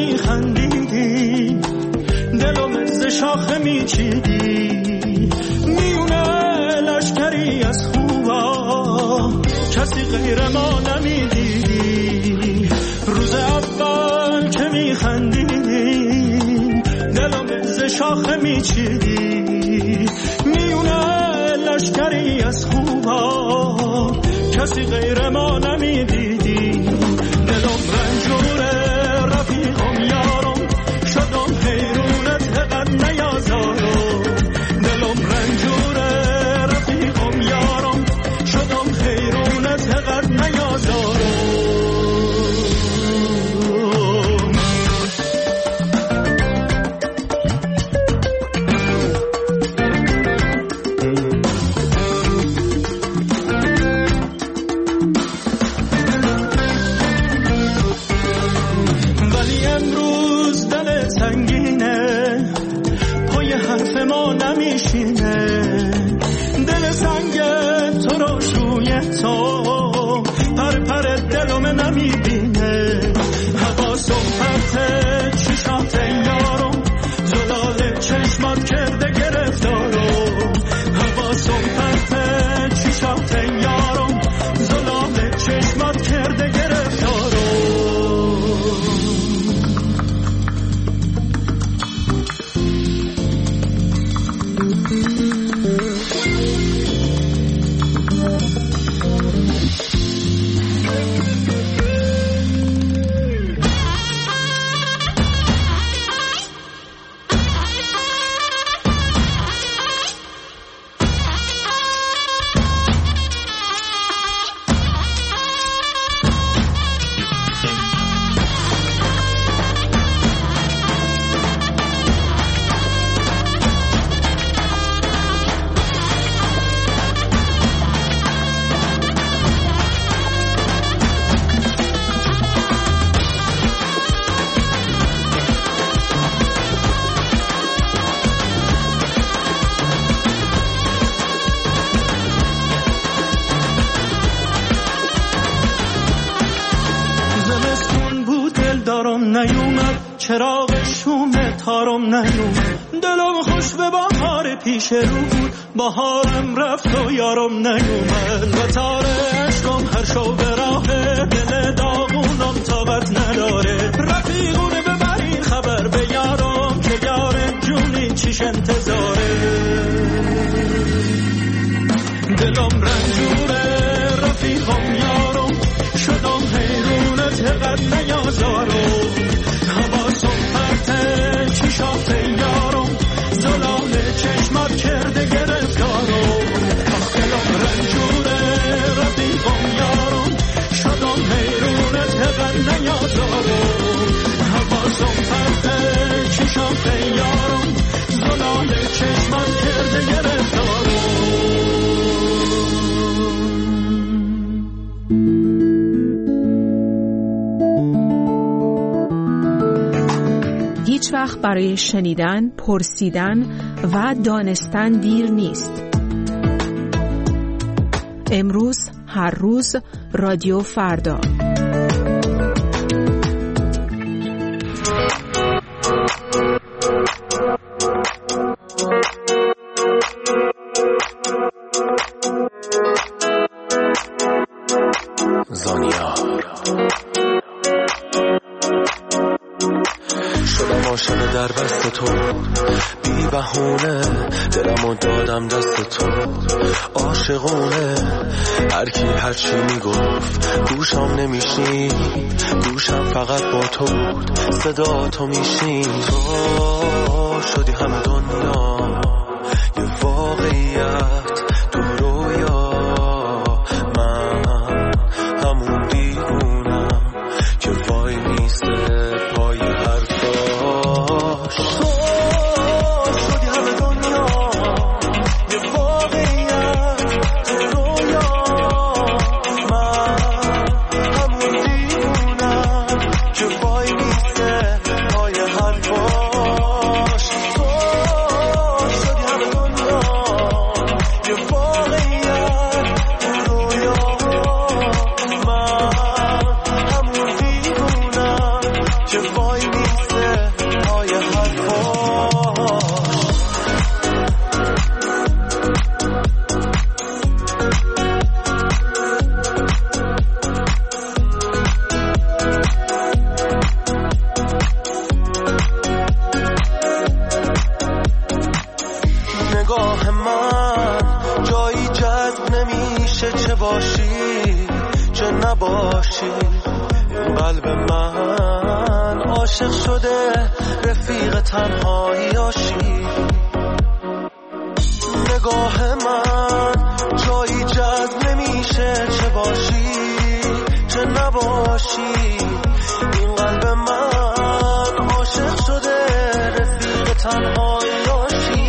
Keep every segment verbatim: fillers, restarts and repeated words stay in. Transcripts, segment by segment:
میخندیدی دلم ز شاخه میچیدی میونه لشکری از خوبا کسی غیر ما نمیدیدی روز اول که میخندیدی دلم ز شاخه میچیدی میونه لشکری از خوبا کسی غیر ما نمیدیدی دلم رنجوره رفیقم یارم شدم حیرونت قد نیازارم دلم رنجوره رفیقم یارم شدم حیرونت قد نیازارم دل سنگ تو رو شوی تو پر پر دلم نمیبینه حواسم پرته چشات یارم زلال چشمات کرده گرفتارم حواسم پرته چشات یارم زلال چشمات کرده گرفتارم چراغ شوم تارم نیومد دلم خوش به بهار پیش رو بود بهارم رفت و یارم نیومد و تار عشقم هر شو به راه دل داغونم تابت نداره رفیقونه ببرین خبر به یارم که یارم جونی چیش انتظاره دلم رنجوره رفیقم یارم شدم حیرونت قد نیازارم چشات یارم زلال چشمات کرده گرفتارم دلم رنجوره رفیقم یارم شدم حیرونت قد نیازارم حواسم پرته چشات یارم زلال چشمات کرده گرفتارم هیچ وقت برای شنیدن، پرسیدن و دانستن دیر نیست. امروز، هر روز، رادیو فردا. زانیا شدم عاشق در بست تو بی بهونه دلمو دادم دست تو عاشقونه هر کی هر چی میگفت گوشم نمیشنی گوشم فقط با تو بود صدا تو میشین تو شدی همه دنیا یه واقعیت تو رویا من همون دیوونم که وای میسته پای حرفاش تو شدی همه دنیا یه واقعیت تو رویا من همون دیوونم که وای میسته پای حرفاش تو میسته پای حرفاش. نگاه من جایی جذب نمیشه، چه باشی چه نباشی. این قلب من عاشق شده رفیق تنهاییاشی. نگاه من جایی جذب نمیشه، چه باشی چه نباشی. این قلب من عاشق شده رفیق تنهاییاشی.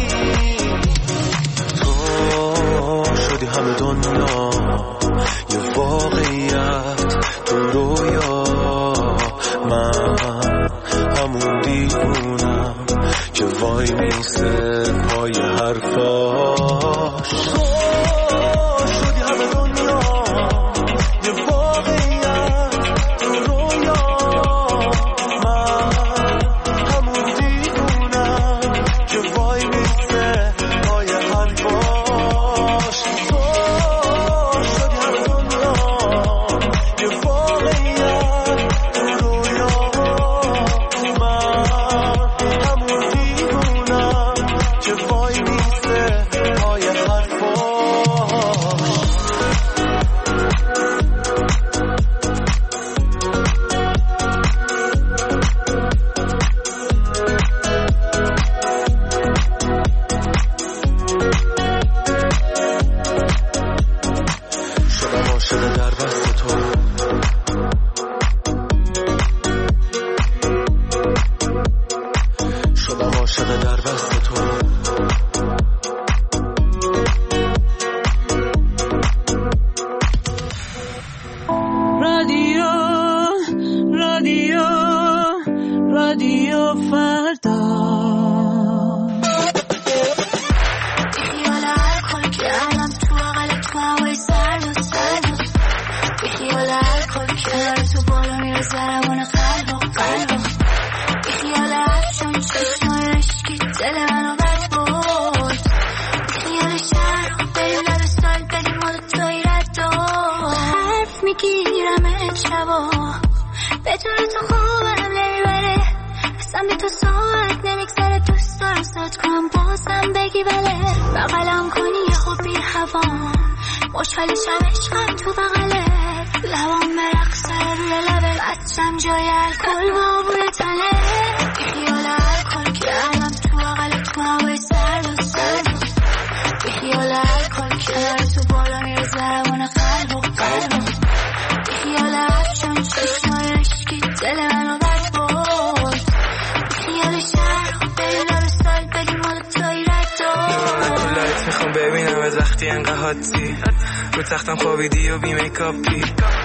شدی همه دنیا یه واقعیت تو رویا، من همون دیوونم که وای میسته پای حرفاش. تو شدی همه دنیا یه واقعیت تو رویا، من همون دیوونم که وای میسته پای حرفاش. رو تختم خوابیدی و بی میکاپی،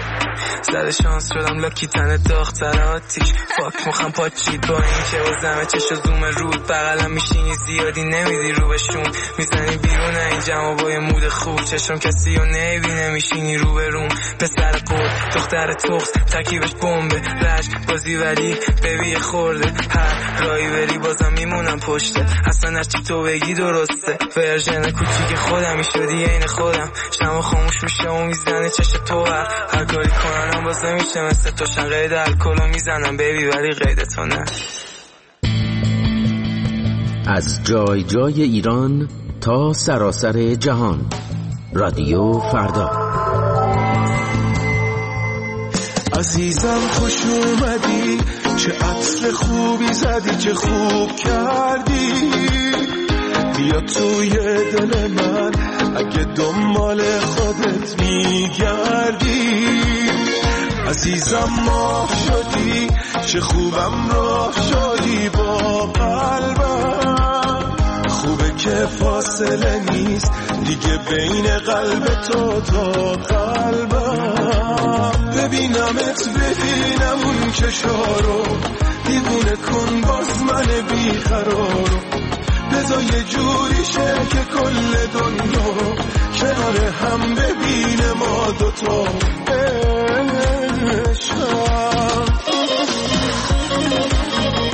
سر شانس شدم لاکی تنه داغ تر آتیش. فاک مخم پاچید با این که بازمه چشو زوم رود بغلم میشینی زیادی نمیدی رو بشون میزنی بیرون این جمع با یه مود خوب چشم کسی و نمیبینه میشینی رو به روم. پسر قول دختر تخت تکیبش بمبه رشک بازی ولی ببی خورده هر رایی بری بازم میمونم پشته. اصلا هرچی تو بگی درسته ورژن کوچیک خودم شدی عین خودم. شما خاموش میشه و میزنه چش تو هر هر کاری کننم باز نمیشه مثل تو شن قید الکلو میزنم بیبی ولی قید تو نه. از جای جای ایران تا سراسر جهان رادیو فردا. عزیزم خوش اومدی، چه عطر خوبی زدی، چه خوب کردی. بیا توی دل من اگه دنبال خودت میگردی. عزیزم ماه شدی، چه خوبم راه شدی با قلبم. خوبه که فاصله نیست دیگه بین قلب تو تا قلبم. ببینمت ببینم اون چشارو، دیوونه کن باز من بیقرارو. بذار یه جوری شه که کل دنیا کنار هم ببینه ما دوتا عشقم.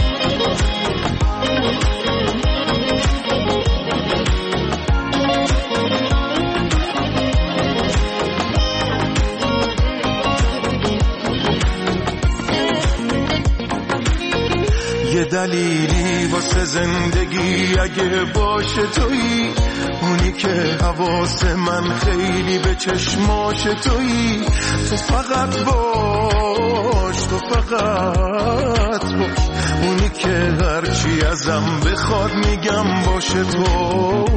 دلیلی واسه زندگی اگه باشه تویی، اونی که حواس من خیلی به چشماش تویی. تو فقط باش، تو فقط باش، اونی که هرچی ازم بخواد میگم باشه تو.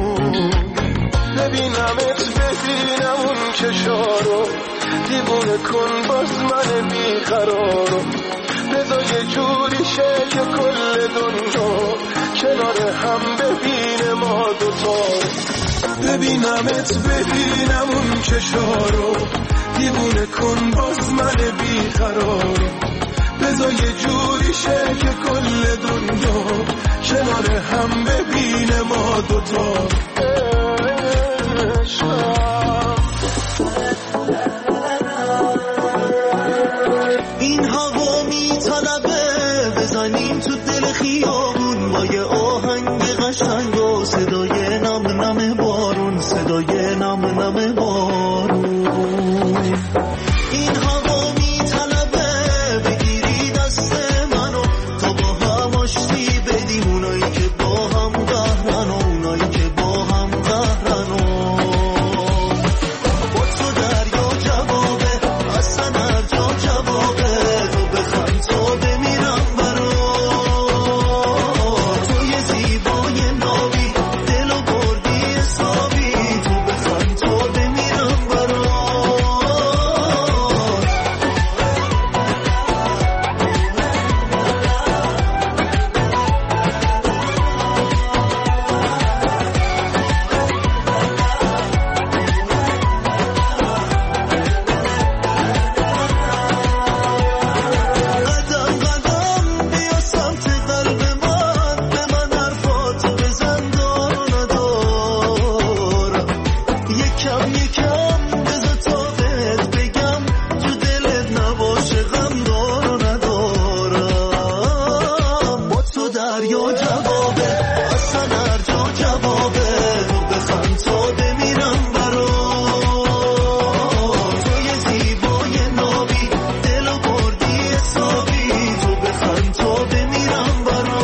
ببینمت ببینم اون چشارو، دیوونه کن باز من بیقرارو. بذار یه جوری شه که کل دنیا کنار هم ببینه ما دوتا. ببینمت ببینم اون چشارو، دیوونه کن باز من بیقرارو. بذار یه جوری شه که کل دنیا کنار هم ببینه ما دوتا. این هوا میطلبه بزنیم تو دل خیابون با یه آهنگ قشنگ و صدای نم نم بارون، صدای نم نم بارون. این هوا میطلبه بگیری دست منو تا با هم آشتی بدیم، اونایی که با هم قهرن و اونایی که با هم قهرن. با تو دریا جوابه، اصلا هر جا جوابه. تو بخند تا بمیرم برات، تو یه زیبای نابی دل و بردی حسابی. تو بخند تا بمیرم برات. قدم قدم بیا سمت قلب من، به من حرفاتو بزن دار و ندارم. یکم یکم بذار تا بهت بگم تو دلت نباشه غم دار و ندارم. با تو دریا جوابه، اصلا هر جا جوابه. تو بخند تا بمیرم برات، تو یه زیبای نابی دل و بردی حسابی. تو بخند تا بمیرم برات.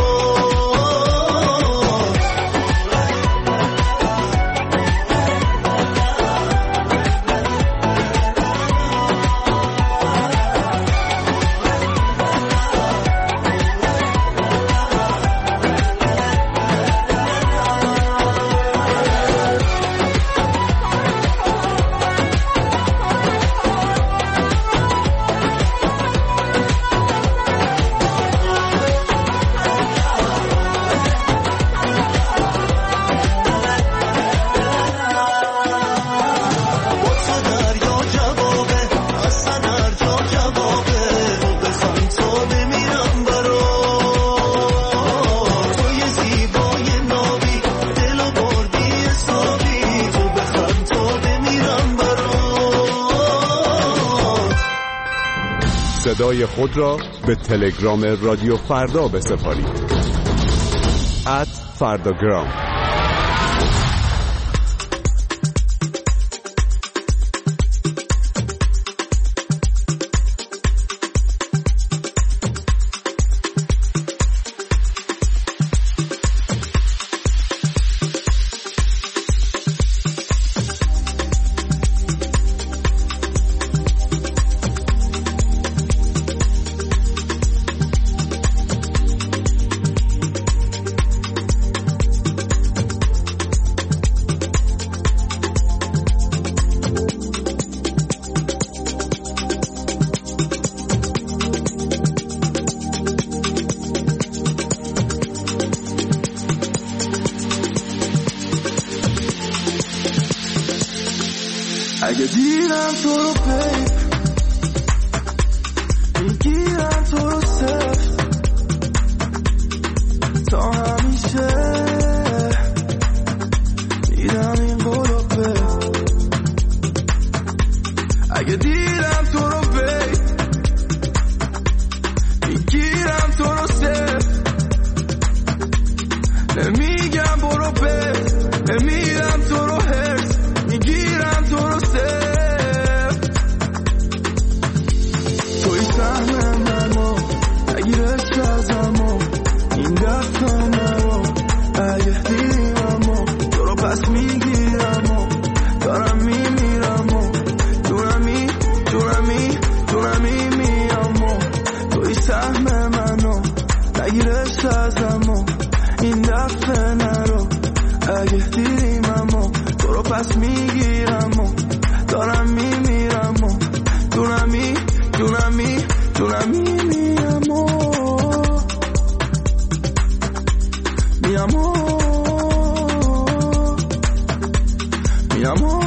با تو دریا جوابه، اصلا هر جا جوابه. تو بخند تا بمیرم برات، تو یه زیبای نابی دل و بردی حسابی. تو بخند تا بمیرم برات. صدای خود را به تلگرام رادیو فردا بسپارید. ات فرداگرام. اگه دیدم تو رو بیب میگیرم تو رو سفت تا همیشه میدم این قولو بیب. اگه دیدم تو رو بیب میگیرم تو رو سفت نمیگم برو بیب، نمیدم تو رو هرس، میگیرم تو رو سفت. توی سهم من ما نگیرش ازم اگه دیدیم اما تو رو پس میگیرم و دارم میمیرم و دونمی دونمی دونمی میرم و میرم و میرم و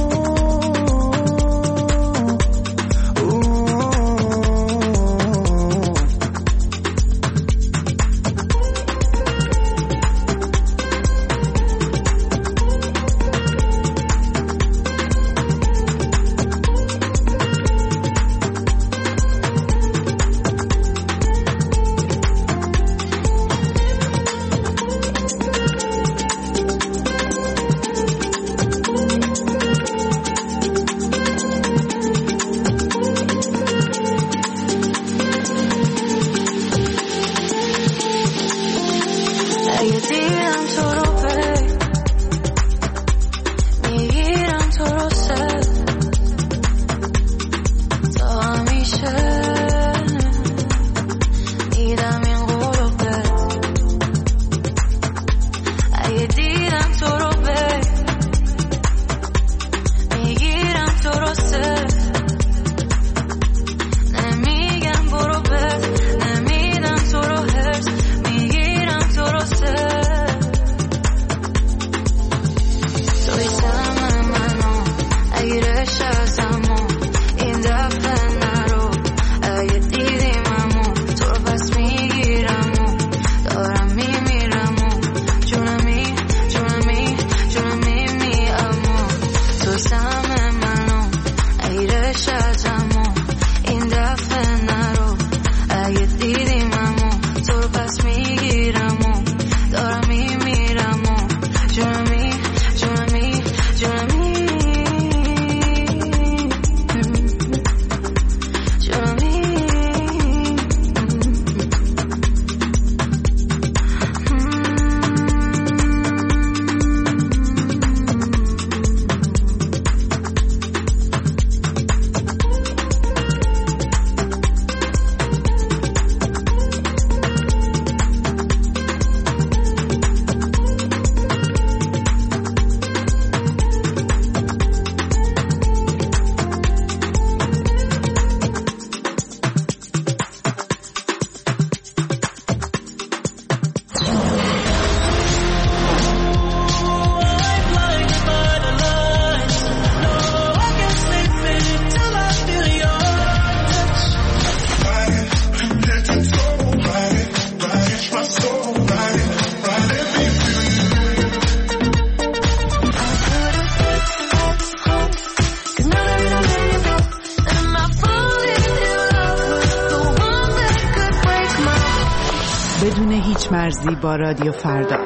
بدون هیچ مرزی با رادیو فردا.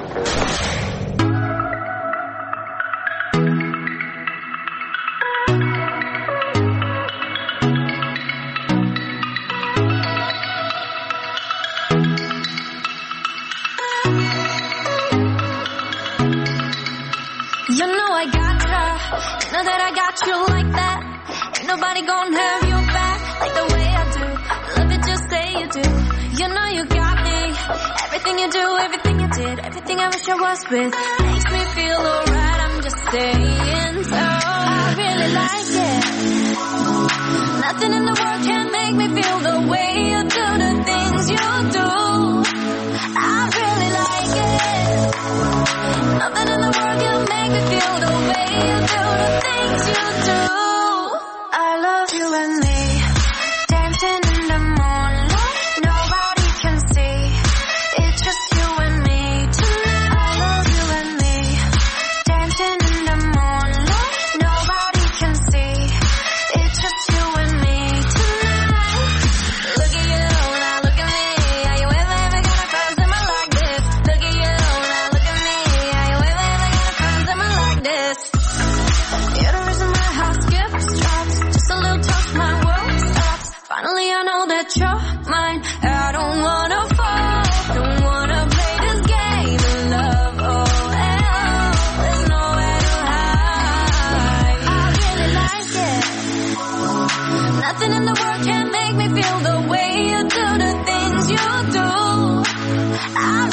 You know I got ya, you know that I got you like that. Ain't nobody gonna have your back like the way I do. Love it, just say you do. You know you got me. Everything you do, everything you did, everything I wish I was with makes me feel alright. I'm just saying so. I really like it. Nothing in the world can make me feel the way you do the things you do. I really like it. Nothing in the world can make me feel the way you do the things you do. I love you and me, dancing in the moonlight. Nobody can see. It's just you and me tonight. I love you and me, dancing in the moonlight. Nobody can see. It's just you and me tonight. Look at you, now look at me. Are you ever, ever gonna find someone like this? Look at you, now look at me. Are you ever, ever gonna find someone like this? You're the reason my heart skips drops. Just a little touch, my world stops. Finally I know that you're mine. I don't wanna fall, don't wanna play this game of love. Oh, hell, there's nowhere to hide. I really like it. Nothing in the world can make me feel the way you do the things you do. I really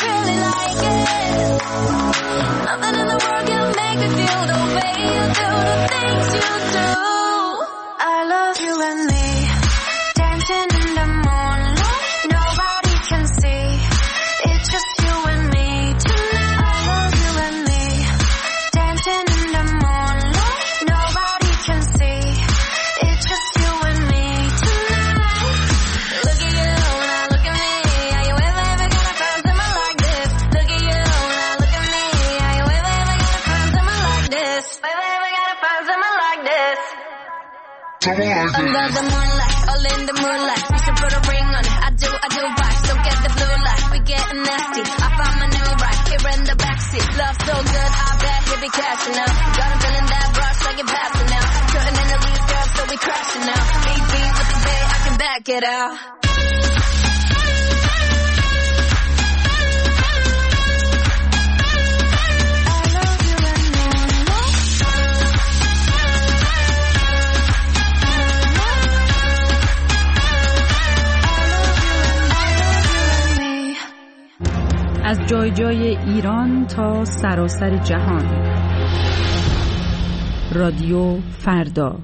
like it. Nothing in the world can make me feel the way you do, the things you do. I love you and me, dancing in the moonlight, nobody can see. It's just you and me tonight. I love you and me, dancing in the moonlight, nobody can see. It's just you and me tonight. Look at you, now look at me. Are you ever, ever gonna find someone like this? Look at you, now look at me. Are you ever, ever gonna find someone like this? Ever, ever gonna find someone like this? Under the moonlight, all in the moonlight. You should put a ring on it. I do, I do right. So get the blue light. We getting nasty. I found my new right here in the backseat. Love so good, I bet he'll be cashing out. Got him feeling that rush like you're passing out. Cutting in the leaves, girl, so we crashing out. Beat beat with the bay, I can back it out. از جای جای ایران تا سراسر جهان. رادیو فردا.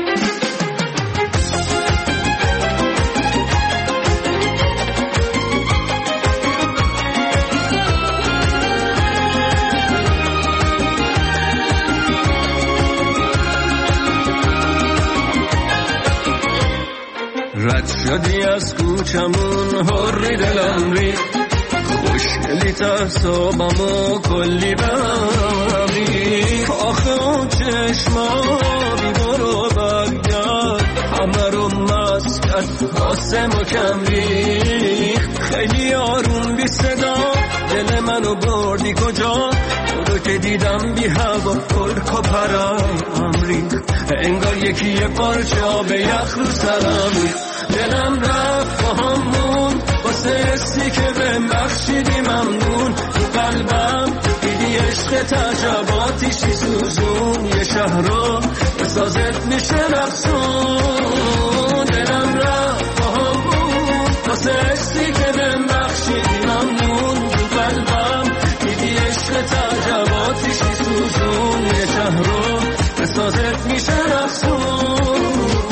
رد شدی از کوچمون هری دلم ریخت، خوشگلی ترسابمو کلی بمی آخه اون چشما بی برو برگرد همه رو مست کرد آسم و کم ریخت. خیلی آروم بی صدا دل منو بردی کجا، تو رو که دیدم بی هوا پرک و پرم ریخت. انگار یکی یه پارچه به یخ رو سرم ریخت. دلم رفت با همون واسه حسی که بهم بخشیدی ممنون. تو قلبم دیدی عشق تعجباتیشی سوزون، یه شهر رو به سازت میشه رقصون. دلم رفت با همون واسه حسی که بهم بخشیدی ممنون. تو قلبم دیدی عشق تعجباتیشی سوزون، یه شهر رو به سازت میشه رقصون.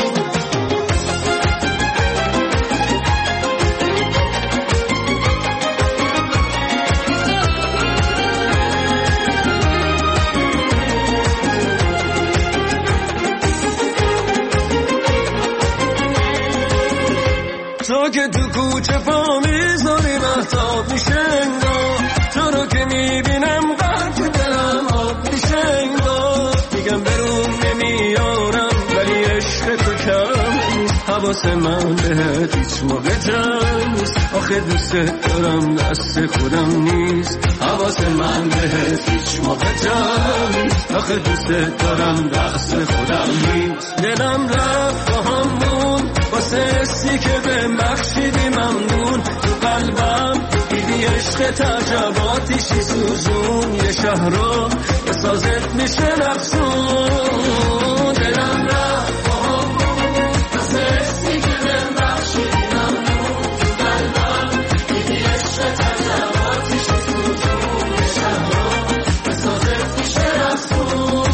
تو که تو کوچه پا میذاری مهتاب میشه انگار، تو رو که میبینم قلب دلم آب میشه انگار. میگم برون نمیارم ولی عشق تو کم نیست، حواس من بهت هیچ موقع جمع نیست. آخه دوست دارم دست خودم نیست، حواس من بهت هیچ موقع جمع نیست. آخه دوست دارم دست خودم نیست. دلم رفت با همون واسه حسی که بهم بخشیدی ممنون. تو قلبم دیدی عشق تعجباتیشی سوزون، یه شهر رو به سازت میشه رقصون. دلم رفت با همون واسه حسی که بهم بخشیدی ممنون. تو قلبم دیدی عشق تعجباتیشی سوزون، یه شهر رو به سازت میشه رقصون.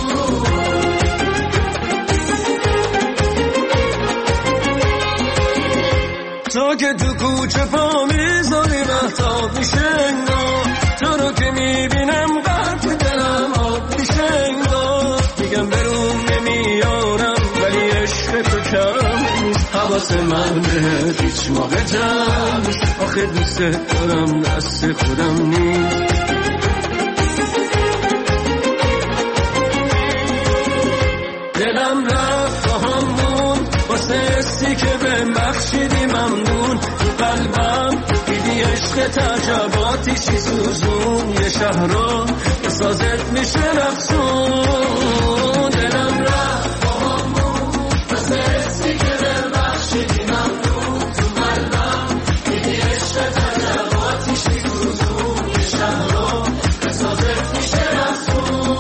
تو که تو کوچه پا میذاری مهتاب میشه انگار، تو رو که میبینم قلب دلم آب میشه انگار. میگم برون نمیارم ولی عشق تو کم نیست، حواس من بهت هیچ موقع جمع نیست. آخه دوست دارم دست خودم نیست. دلم رفت با همون واسه حسی که بهم بخشیدی ممنون. تو قلبم دیدی عشق تعجباتیشی سوزون، یه شهر رو به سازت میشه رقصون. دلم رفت با همون واسه حسی که بهم بخشیدی ممنون. تو قلبم دیدی عشق تعجباتیشی سوزون، یه شهر رو به سازت میشه رقصون.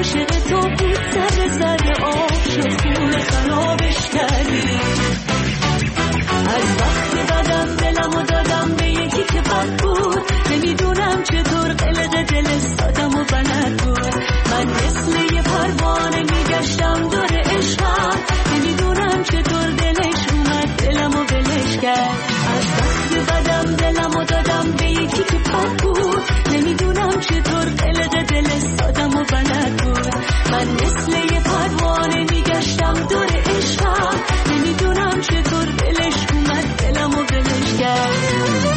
عاشق تو بود سر سر آب شد خونه خرابش کردی. از وقت بدم دلمو دادم به یکی که بد بود، نمیدونم چطور قلق دل سادم و بلد بود. من مثل یه پروانه میگشتم دور عشقم، نمیدونم چطور دلش اومد دلمو ولش کرد. از وقت بدم دلمو دادم به یکی که بد بود، نمیدونم چطور قلق دل سادم و بلد بود. من مثل یه پروانه میگشتم دور عشقم، نمیدونم چطور دلش اومد دلمو ولش کرد.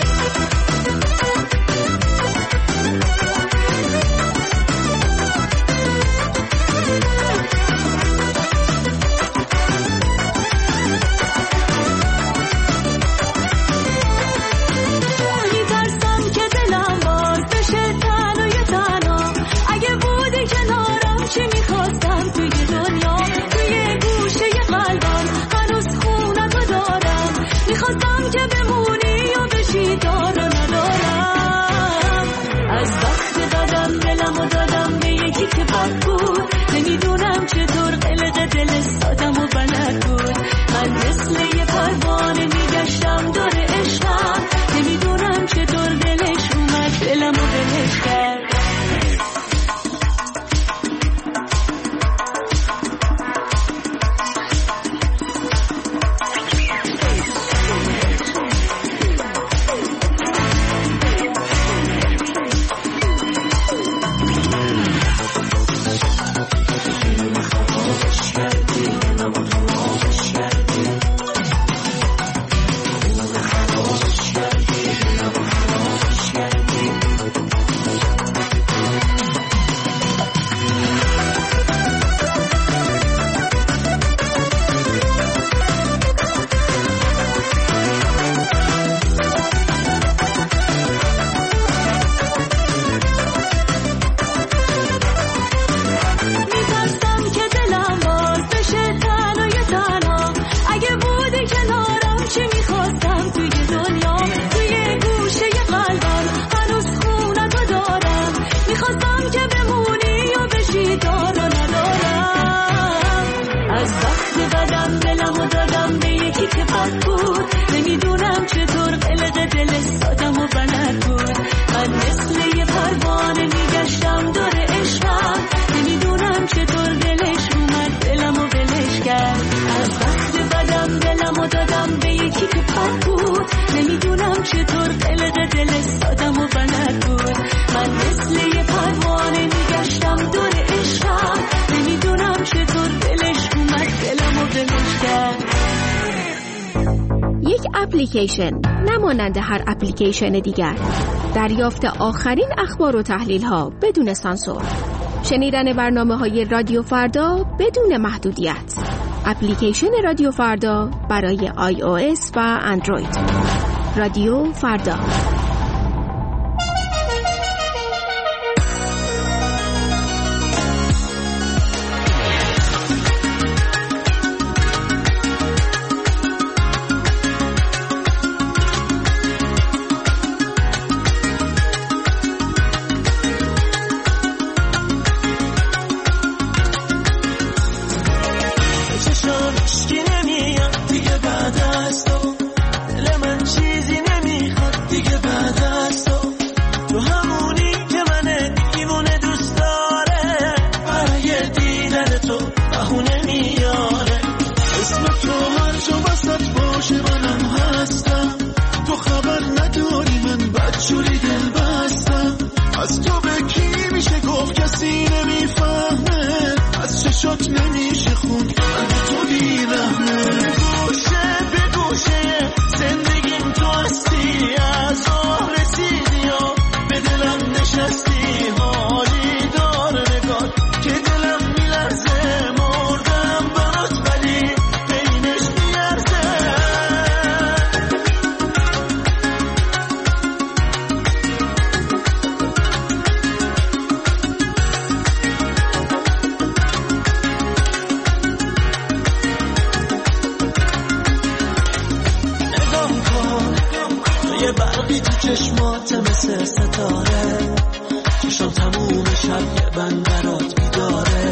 نمیدونم چطور قلق دل سادم و بلد بود. من مثل یه پروانه میگشتم دور عشقم، نمیدونم چطور دلش اومد دلمو ولش کرد. اپلیکیشن نمانند هر اپلیکیشن دیگر، دریافت آخرین اخبار و تحلیل ها بدون سانسور، شنیدن برنامه های رادیو فردا بدون محدودیت. اپلیکیشن رادیو فردا برای آی او اس و اندروید. رادیو فردا. چشمات مثل ستاره، چشم تموم شب یه بند برات بیداره.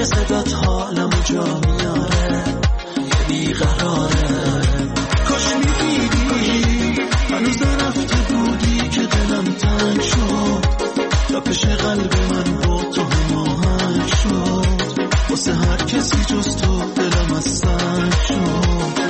که صدات حالمو جا میاره یه بیقراره کاش میدیدی هنوز نرفته بودی که دلم تنگ شد تا پیش قلب من با تو هماهنگ شد واسه هر کسی جز تو دلم از سنگ شد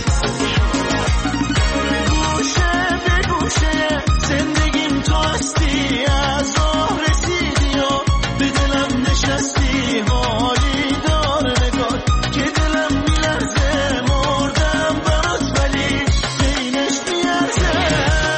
گوشه به گوشه زندگیم تو هستی از راه رسیدی و به دلم نشستی حالی دار نگاه که دلم میلرزه مردم برات ولی بینش میارزه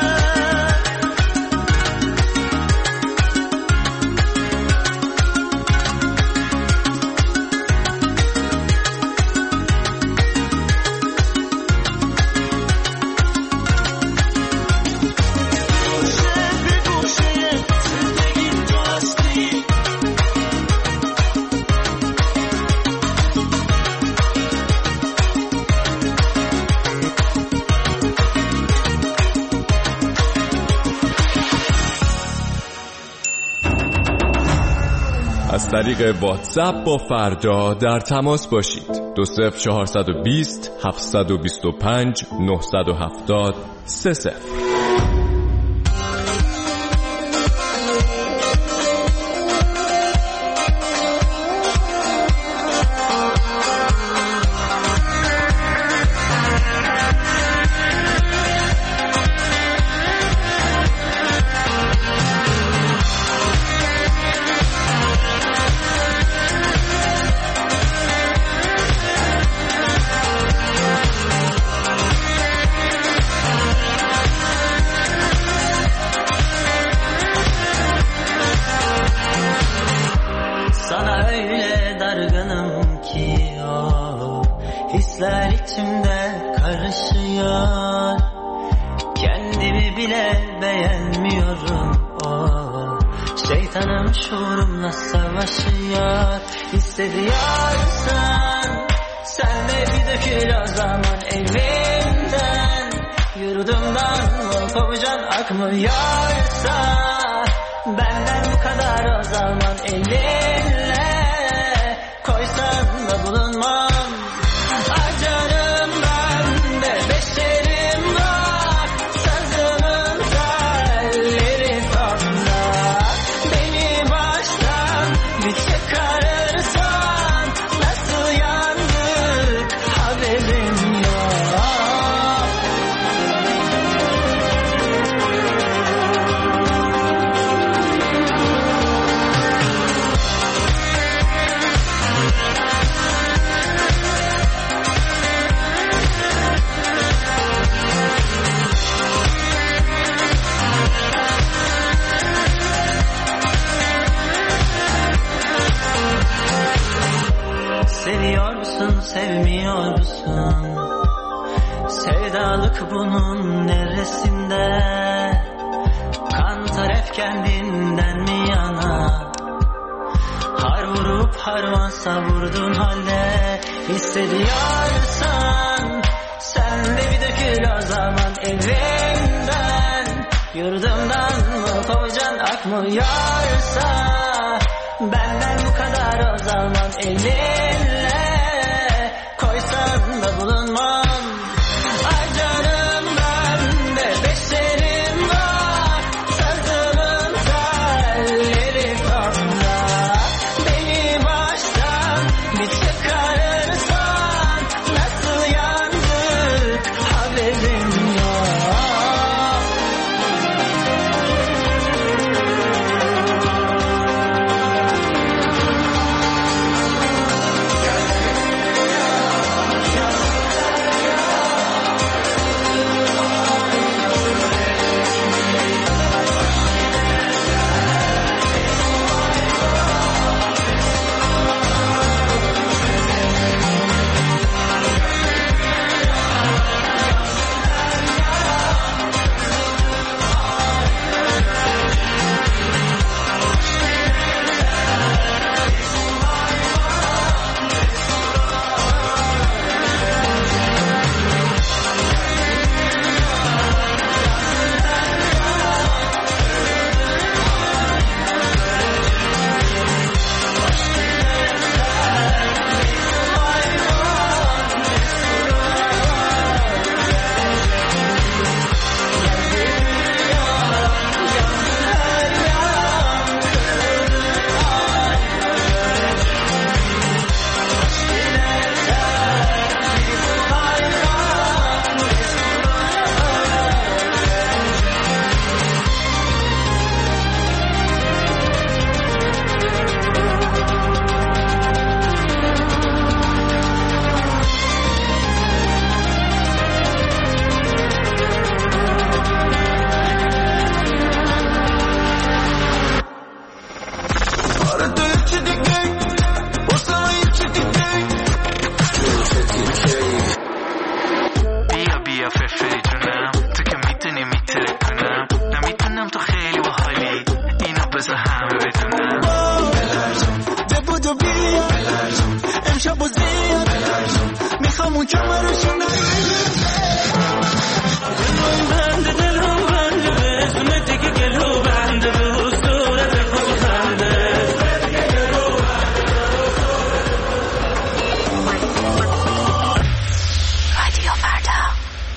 از طریق واتساپ با فردا در تماس باشید. دو صفر چهارصد و بیست هفتصد و بیست و پنج نهصد و هفتاد سه صفر. Hisler içimde karışıyor, kendimi bile beğenmiyorum. Oh, şeytanım şuurumla savaşıyor. Hissediyorsan sen de bir dökül o zaman evimden. Yurdumdan mı kovacan akmıyorsa benden bu kadar o zaman elinle koysan da bulunmam. Acarım ben de beşerim var, sazımın telleri sonda. Beni baştan bir çıkarırsan nasıl yandık haberim yok. Seviyor musun, sevmiyor musun? Sevdalık bunun neresinde? Kantar hep kendinden mi yana? Har vurup harman savurdun halde. Hissediyorsan sen de bir dökül o zaman evimden. Yurdumdan mı kovacan akmıyorsa benden bu kadar o zaman elinle koysan da bulunmam. Acarım ben de beşerim var, sazımın telleri sonda. Beni baştan bir çıkarırsan nasıl yandık haberim yok. امشب و زیاد میخوام اون کمرشو نگیره دلم بنده دلم بنده به اسم دیگه گلو بنده به حضورت خود بنده رادیو فردا.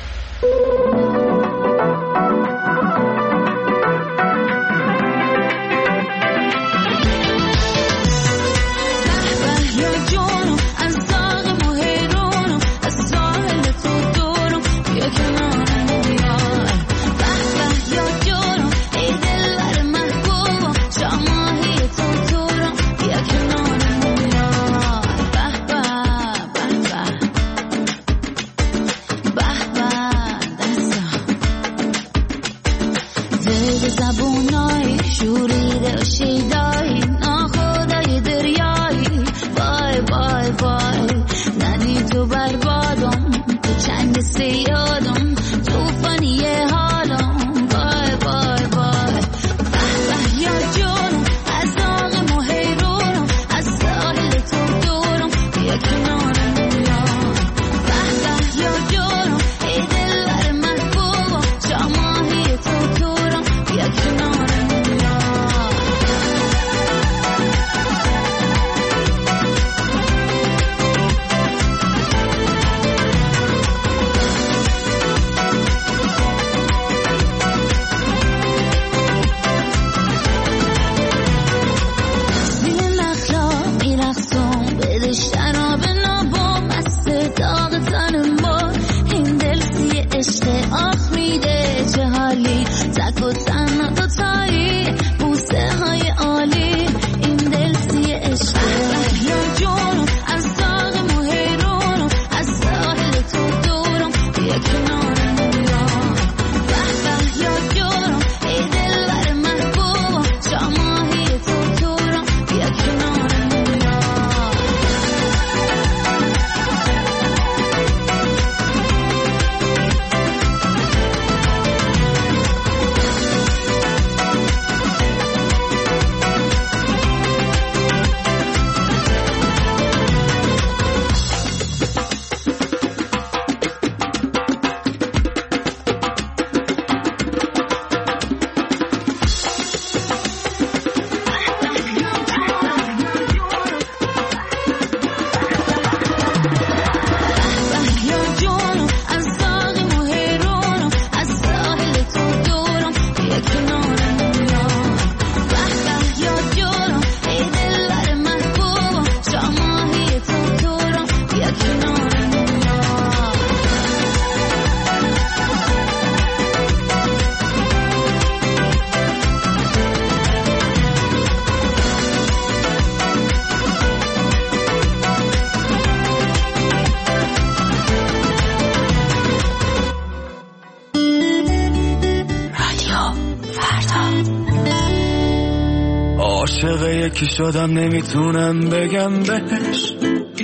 عاشق یکی شدم نمیتونم بگم بهش،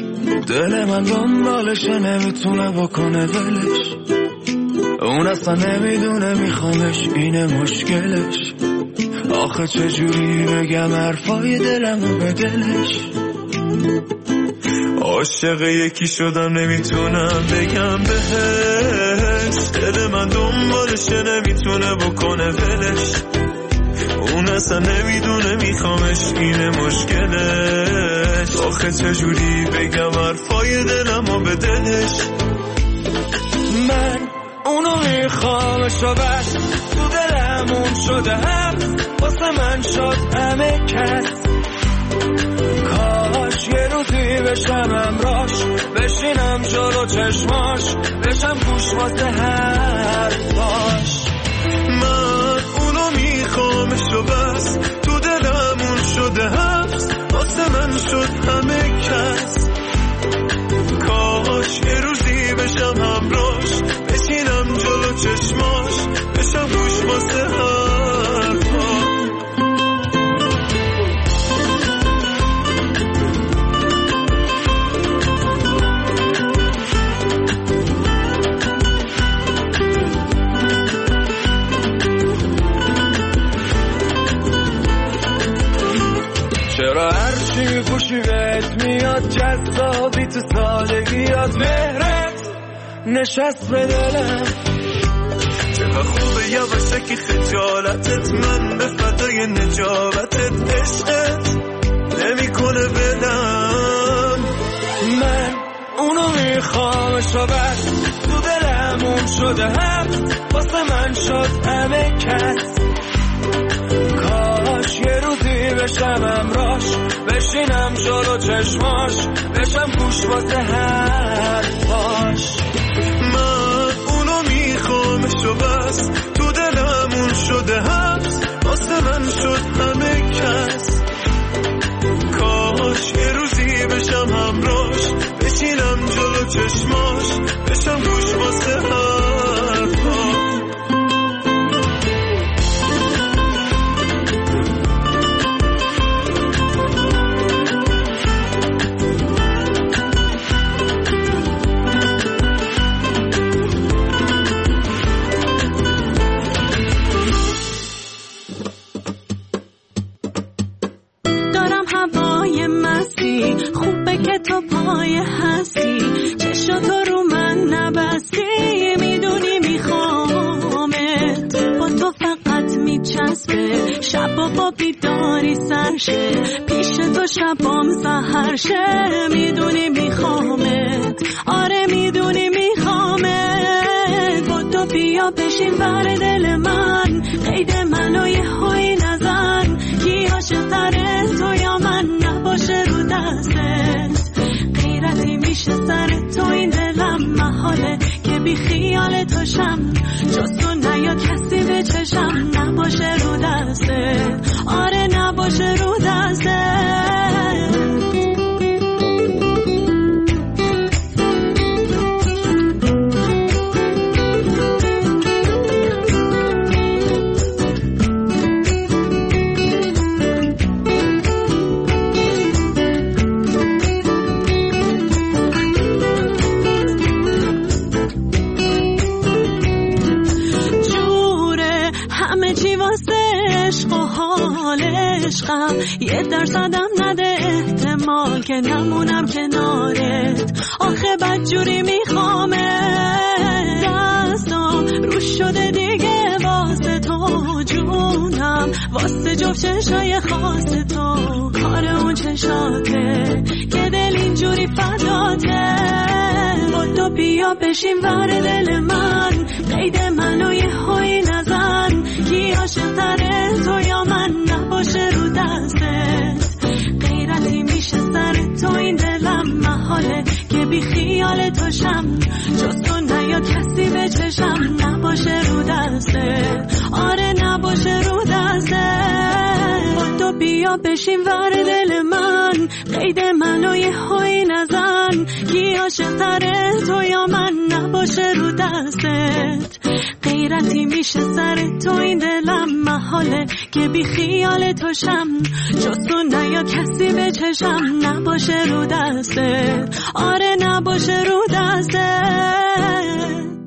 دل من دنبالشه نمیتونه بکنه ولش، اون اصلا نمیدونه میخوامش اینه مشکلش، آخه چجوری بگم حرفای دلمو به دلش. عاشق یکی شدم نمیتونم بگم بهش، دل من دنبالشه نمیتونه بکنه ولش، اون اصلا نمیدونه میخوامش اینه مشکلش، آخه چجوری بگم حرفای دلمو به دلش. من اونو میخوامش و بس تو دلمون شده هم واسه من شد همه کس، کاش یه روزی بشم امراش، بشینم جلو چشماش، بشم گوش واسه حرفاش. من اونو میخوامش و بس تو دلمون شده هست واسه من شد همه کس، کاش یه روزی بشم همراش، بشینم جلو چشماش، بشم گوش واسه حرفاش. چرا هرچی خوشی بهت میاد جذابی تو سادگیات مهرت نشست به دلم چقدر خوبه یواشکی خجالتت من به فدای نجابتت عشقت نمی کنه بلم من اونو میخوامش و بس تو دلمون شده هست واسه من شد همه کس کاش یه روزی بشم امراش بشینم جلو چشماش بشم گوش واسه حرفاش من اونو میخوامش و بس تو دلمون شده هست واسه من شد همه کس کاش یه روزی بشم همراش بشینم جلو چشماش بشم گوش واسه حرفاش که تو پای هستی چشم تو رو من نبستی میدونی میخوامت با تو فقط میچسبه شب با با بیداری سرشه پیش تو شبام سحرشه میدونی میخوامت آره میدونی میخوامت با تو بیا بشین بر دل من قید منو یه هایی نزن کی عاشق تره تو یا من نباشه رو دستت غیرتی میشه سر تو این دلم محاله که بی خیال تو شم جز تو نیا کسی به چشم نباشه رو دستت آره نباشه رو دستت عشقم یه درصدم نده احتمال که نمونم کنارت آخه بدجوری میخوامه دستم رو شده دیگه واسه تو جونم واسه جفت چشای خاص تو کار اون چشاته که دل اینجوری فداته با تو بیا بشین ور دل من قید منو یه هایی نزن کی عاشق تره تو یا من نباشه رو دستت غیرتی میشه سر تو این دلم محاله که بی خیال تو شم جز تو نیا کسی به چشم نباشه رو دستت آره نباشه رو دستت با تو بیا بشین ور دل من قید منو یه هایی نزن کی عاشق تره تو یا من نباشه رو دستت غیرتی میشه سر تو این دلم محاله که بی خیال تو شم جز تو نیا کسی به چشم نباشه رو دستت آره نباشه رو دستت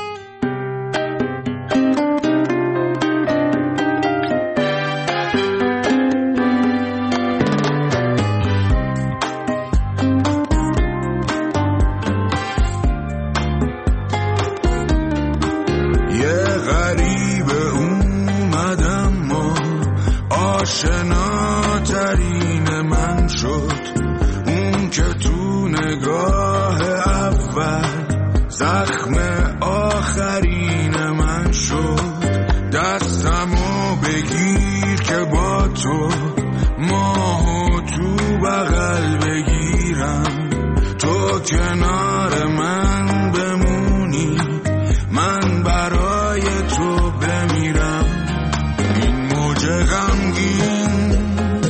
آشناترین من شد اون که تو نگاه اول زخم آخرین من شد دستمو بگیر که با تو ماهو تو بغل بگیرم تو کنار من بمونی من برای تو بمیرم این موج غمگین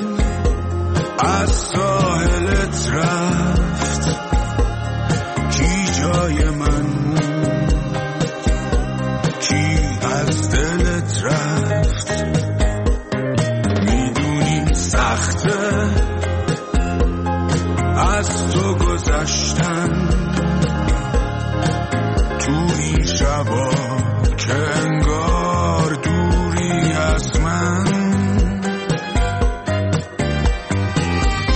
از ساحلت رفت کی جای من موند کی از دلت رفت میدونی سخته از تو گذشتن تو این شبا که انگار دوری از من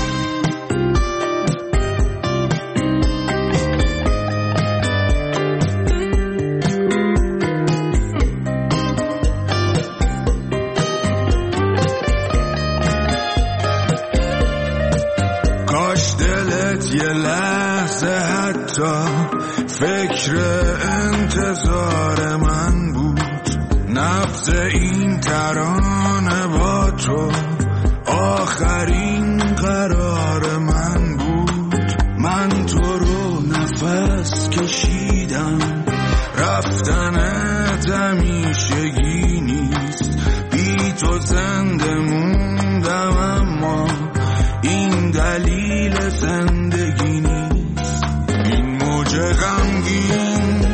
کاش دلت یه لحظه حتی فکر انتظار من بود. نبض این ترانه با تو آخرین قرار من بود. من تو رو نفس کشیدم، رفتنت همیشگی نیست. بی تو زنده موندم اما این دلیل زندگی نیست. این موج غمگین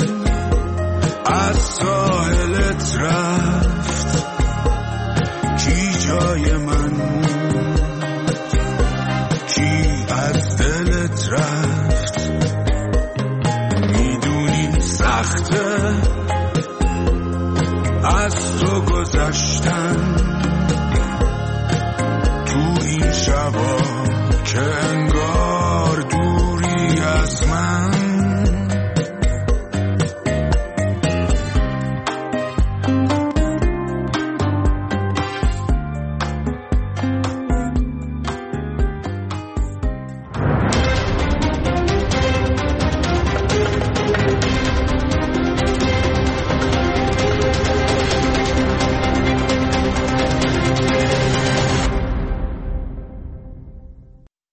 از ساحلت رفت، کی جای من موند، کی از دلت رفت. میدونی سخته از تو گذشتن تو این شبا که انگار